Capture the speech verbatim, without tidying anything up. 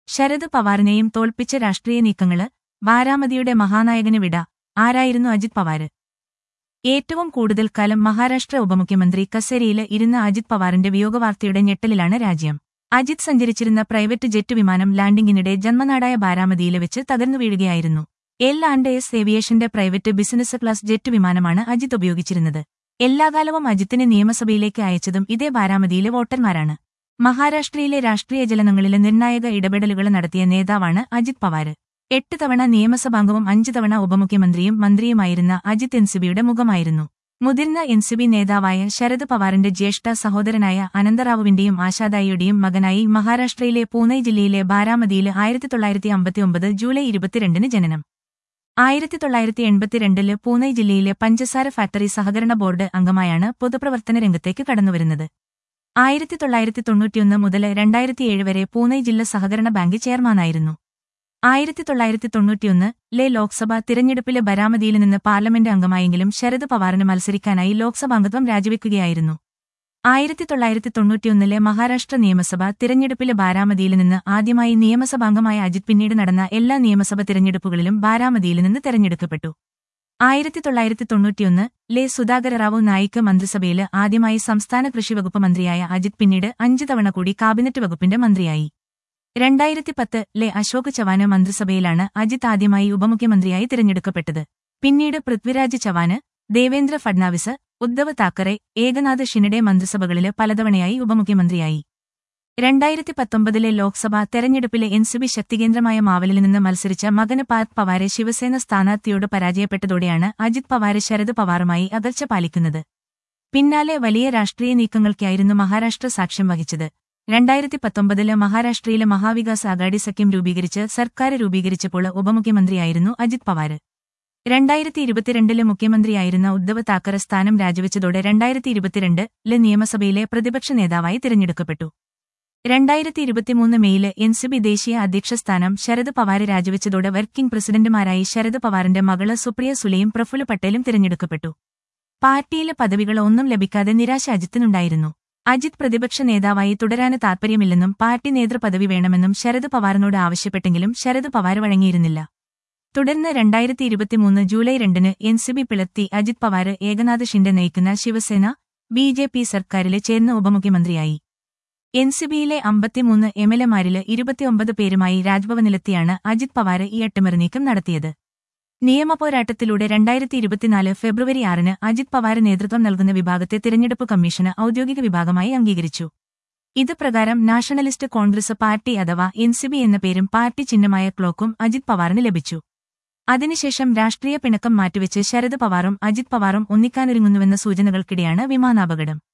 ശരത് പവാറിനെയും തോൽപ്പിച്ച രാഷ്ട്രീയ നീക്കങ്ങള്, ബാരാമതിയുടെ മഹാനായകന് വിട. ആരായിരുന്നു അജിത് പവാര്? ഏറ്റവും കൂടുതൽ കാലം മഹാരാഷ്ട്ര ഉപമുഖ്യമന്ത്രി കസേരയില് ഇരുന്ന അജിത് പവാറിന്റെ വിയോഗവാർത്തയുടെ ഞെട്ടലിലാണ് രാജ്യം. അജിത് സഞ്ചരിച്ചിരുന്ന പ്രൈവറ്റ് ജെറ്റ് വിമാനം ലാൻഡിംഗിനിടെ ജന്മനാടായ ബാരാമതിയില് വെച്ച് തകർന്നു വീഴുകയായിരുന്നു. എൽ ആൻഡ് എസ് ഏവിയേഷന്റെ പ്രൈവറ്റ് ബിസിനസ് ക്ലാസ് ജെറ്റ് വിമാനമാണ് അജിത് ഉപയോഗിച്ചിരുന്നത്. എല്ലാകാലവും അജിത്തിനെ നിയമസഭയിലേക്ക് അയച്ചതും ഇതേ ബാരാമതിയിലെ വോട്ടർമാരാണ്. മഹാരാഷ്ട്രയിലെ രാഷ്ട്രീയ ജലനങ്ങളില് നിർണായക ഇടപെടലുകൾ നടത്തിയ നേതാവാണ് അജിത് പവാര്. എട്ട് തവണ നിയമസഭാംഗവും അഞ്ച് തവണ ഉപമുഖ്യമന്ത്രിയും മന്ത്രിയുമായിരുന്ന അജിത് എൻസിബിയുടെ മുഖമായിരുന്നു. മുതിർന്ന എൻസിബി നേതാവായ ശരത് പവാറിന്റെ ജ്യേഷ്ഠ സഹോദരനായ അനന്തറാവുവിന്റെയും ആശാദായിയുടെയും മകനായി മഹാരാഷ്ട്രയിലെ പൂനെ ജില്ലയിലെ ബാരാമതിയില് ആയിരത്തി തൊള്ളായിരത്തി അമ്പത്തിയൊമ്പത് ജൂലൈ ഇരുപത്തിരണ്ടിന് ജനനം. ആയിരത്തി തൊള്ളായിരത്തി എൺപത്തിരണ്ടില് പൂനെ ജില്ലയിലെ പഞ്ചസാര ഫാക്ടറി സഹകരണ ബോർഡ് അംഗമായാണ് പൊതുപ്രവർത്തന രംഗത്തേക്ക് കടന്നുവരുന്നത്. ആയിരത്തി തൊള്ളായിരത്തി തൊണ്ണൂറ്റിയൊന്ന് മുതൽ രണ്ടായിരത്തിയേഴ് വരെ പൂനെ ജില്ലാ സഹകരണ ബാങ്ക് ചെയർമാനായിരുന്നു. ആയിരത്തി തൊള്ളായിരത്തി തൊണ്ണൂറ്റിയൊന്ന് ലെ ലോക്സഭാ തിരഞ്ഞെടുപ്പില് ബാരാമതിയിൽ നിന്ന് പാർലമെന്റ് അംഗമായെങ്കിലും ശരത് പവാറിന് മത്സരിക്കാനായി ലോക്സഭാംഗത്വം രാജിവെക്കുകയായിരുന്നു. ആയിരത്തി തൊള്ളായിരത്തി തൊണ്ണൂറ്റിയൊന്നിലെ മഹാരാഷ്ട്ര നിയമസഭാ തിരഞ്ഞെടുപ്പില് ബാരാമതിയിൽ നിന്ന് ആദ്യമായി നിയമസഭാംഗമായ അജിത് പിന്നീട് നടന്ന എല്ലാ നിയമസഭ തിരഞ്ഞെടുപ്പുകളിലും ബാരാമതിയിൽ നിന്ന് തെരഞ്ഞെടുക്കപ്പെട്ടു. ആയിരത്തി തൊള്ളായിരത്തി തൊണ്ണൂറ്റിയൊന്ന് ലെ സുധാകര റാവു നായിക്ക് മന്ത്രിസഭയില് ആദ്യമായി സംസ്ഥാന കൃഷിവകുപ്പ് മന്ത്രിയായ അജിത് പിന്നീട് അഞ്ചു തവണ കൂടി കാബിനറ്റ് വകുപ്പിന്റെ മന്ത്രിയായി. രണ്ടായിരത്തി പത്ത് ലെ അശോക് ചവാന് മന്ത്രിസഭയിലാണ് അജിത് ആദ്യമായി ഉപമുഖ്യമന്ത്രിയായി തിരഞ്ഞെടുക്കപ്പെട്ടത്. പിന്നീട് പൃഥ്വിരാജ് ചവാന്, ദേവേന്ദ്ര ഫഡ്നാവിസ്, ഉദ്ധവ് താക്കറെ, ഏകനാഥ് ഷിൻഡെ മന്ത്രിസഭകളില് പലതവണയായി ഉപമുഖ്യമന്ത്രിയായി. രണ്ടായിരത്തി പത്തൊമ്പതിലെ ലോക്സഭാ തെരഞ്ഞെടുപ്പിലെ എൻസിബി ശക്തികേന്ദ്രമായ മാവലിൽ നിന്ന് മത്സരിച്ച മകന് പാർത്ത് പവാരെ ശിവസേന സ്ഥാനാർത്ഥിയോട് പരാജയപ്പെട്ടതോടെയാണ് അജിത് പവാര് ശരത് പവാറുമായി അകൽച്ച പാലിക്കുന്നത്. പിന്നാലെ വലിയ രാഷ്ട്രീയ നീക്കങ്ങൾക്കായിരുന്നു മഹാരാഷ്ട്ര സാക്ഷ്യം വഹിച്ചത്. രണ്ടായിരത്തി പത്തൊമ്പതില് മഹാരാഷ്ട്രയിലെ മഹാവികാസ് അഘാഡി സഖ്യം രൂപീകരിച്ച് സർക്കാര് രൂപീകരിച്ചപ്പോൾ ഉപമുഖ്യമന്ത്രിയായിരുന്നു അജിത് പവാര്. രണ്ടായിരത്തി ഇരുപത്തിരണ്ടില് മുഖ്യമന്ത്രിയായിരുന്ന ഉദ്ധവ് താക്കറെ സ്ഥാനം രാജിവെച്ചതോടെ രണ്ടായിരത്തി ഇരുപത്തിരണ്ടില് നിയമസഭയിലെ പ്രതിപക്ഷ നേതാവായി തിരഞ്ഞെടുക്കപ്പെട്ടു. രണ്ടായിരത്തി ഇരുപത്തിമൂന്ന് മെയില് എൻസിബി ദേശീയ അധ്യക്ഷ സ്ഥാനം ശരത് പവാര് രാജിവെച്ചതോടെ വർക്കിംഗ് പ്രസിഡന്റുമാരായി ശരത് പവാറിന്റെ മകള് സുപ്രിയ സുലെയും പ്രഫുല്ല പട്ടേലും തിരഞ്ഞെടുക്കപ്പെട്ടു. പാർട്ടിയിലെ പദവികൾ ഒന്നും ലഭിക്കാതെ നിരാശ അജിത്തിനുണ്ടായിരുന്നു. അജിത് പ്രതിപക്ഷ നേതാവായി തുടരാന് താൽപര്യമില്ലെന്നും പാർട്ടി നേതൃപദവി വേണമെന്നും ശരത് പവാറിനോട് ആവശ്യപ്പെട്ടെങ്കിലും ശരത് പവാര് വഴങ്ങിയിരുന്നില്ല. തുടർന്ന് രണ്ടായിരത്തി ഇരുപത്തിമൂന്ന് ജൂലൈ രണ്ടിന് എൻസിബി പിളർത്തി അജിത് പവാര് ഏകനാഥ് ഷിൻഡെ നയിക്കുന്ന ശിവസേന ബി ജെ പി സർക്കാരില് ചേർന്ന് ഉപമുഖ്യമന്ത്രിയായി. എൻസിബിയിലെ അമ്പത്തിമൂന്ന് എംഎൽഎമാരില് ഇരുപത്തിയൊമ്പത് പേരുമായി രാജ്ഭവനിലെത്തിയാണ് അജിത് പവാര് ഈ അട്ടിമറി നീക്കം നടത്തിയത്. നിയമപോരാട്ടത്തിലൂടെ രണ്ടായിരത്തി ഇരുപത്തിനാല് ഫെബ്രുവരി ആറിന് അജിത് പവാര് നേതൃത്വം നൽകുന്ന വിഭാഗത്തെ തിരഞ്ഞെടുപ്പ് കമ്മീഷന് ഔദ്യോഗിക വിഭാഗമായി അംഗീകരിച്ചു. ഇത് പ്രകാരം നാഷണലിസ്റ്റ് കോൺഗ്രസ് പാർട്ടി അഥവാ എൻസിബി എന്ന പേരും പാർട്ടി ചിഹ്നമായ ക്ലോക്കും അജിത് പവാറിന് ലഭിച്ചു. അതിനുശേഷം രാഷ്ട്രീയ പിണക്കം മാറ്റിവെച്ച് ശരത് പവാറും അജിത് പവാറും ഒന്നിക്കാനൊരുങ്ങുന്നുവെന്ന സൂചനകൾക്കിടെയാണ് വിമാനാപകടം.